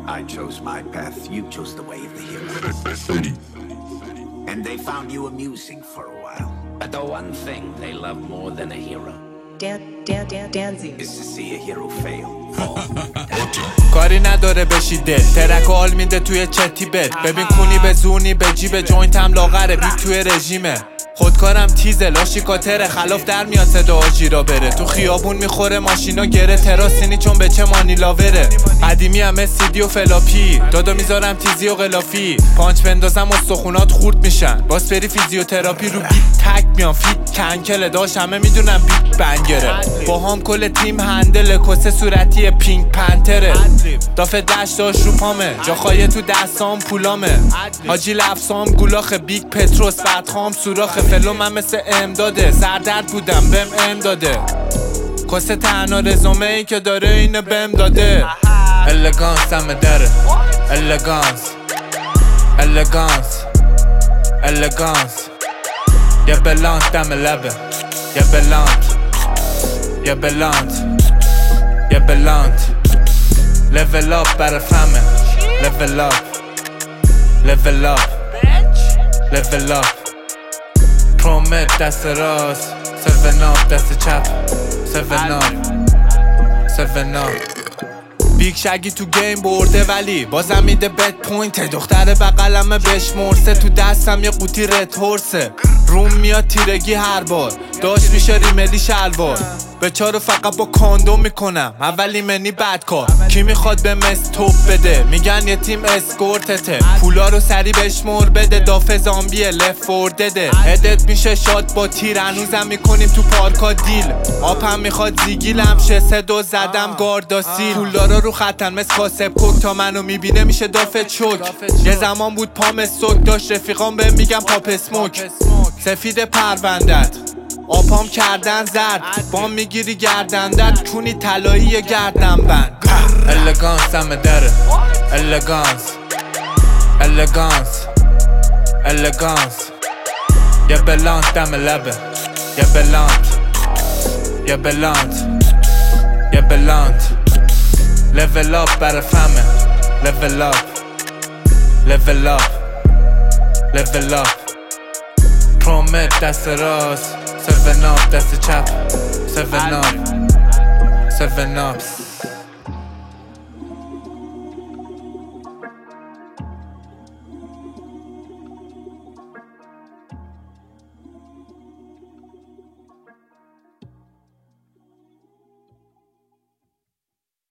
I chose my path, you chose the way of the hero. And they found you amusing for a while. But the one thing they love more than a hero dancing is to see a hero fail. کاری نداره بشی دل ترک و حال میده توی چتی بد ببین کونی به زونی به جیب جوینتم لاغره بیگ توی رژیمه خودکارم تیزه لاشیکاتره خلاف در میاد صدا آجی را بره تو خیابون میخوره ماشینا گره تراسینی چون به چه مانیلاوره قدیمی همه سیدی و فلاپی دادا میذارم تیزی و غلافی پانچ بندازم استخونات خورد میشن باز بری فیزیوتراپی رو بیت تک میان فیت کنکله داش همه میدونم بیت بنگره با هم کل تیم هندل کسه صورتی پینک پنتره دافه دشت داشت رو پامه جاخایه تو دستام پولامه حاجی لفظام گولاخ بیگ پتروس بدخام سوراخ فلوم هم مثل امداده سردرد بودم بهم امداده کسه تنها رزومه ای که داره اینه بهم داده الگانس همه داره الگانس الگانس الگانس یه بلانت دم لبه یه بلانت یه بلانت یه بلانت level up برا فهمه level up level up level up پرومت دست راست 7 up دست چپ 7 up 7 up بیگ شگی تو گیم برده ولی بازم میده بد پوینت دختر بغلمه بهش مرسه تو دستم یه قوطی رد هورسه روم میاد تیرگی هر بار داشت میشه ریملی شلوار به چارو فقط با کاندوم میکنم اولی منی بدکار کی میخواد به مس توپ بده میگن یه تیم اسکورتته پولا رو سری بشمر بده دافه زامبیه لفوردده ادت میشه شاد با تیر هنوزم میکنیم تو پارکا دیل آپم میخواد زیگیلم شه 3-2 زدم گارداسیل پولدارا رو خطن مثل کاسب کوک تا منو میبینه میشه دافه چوک یه زمان بود پام سوک داشت رفیقام بهم میگم پاپ اسموک سفید پروندت آپام کردن زرد بام میگیری گردندت کونی طلایی گردن بند الگانس همه داره الگانس الگانس الگانس یه بلانت دم لبه یه بلانت یه بلانت یه بلانت level up برا فهمه level up level up level up پرومت دست راست 7 up دست چپ 7 up 7 up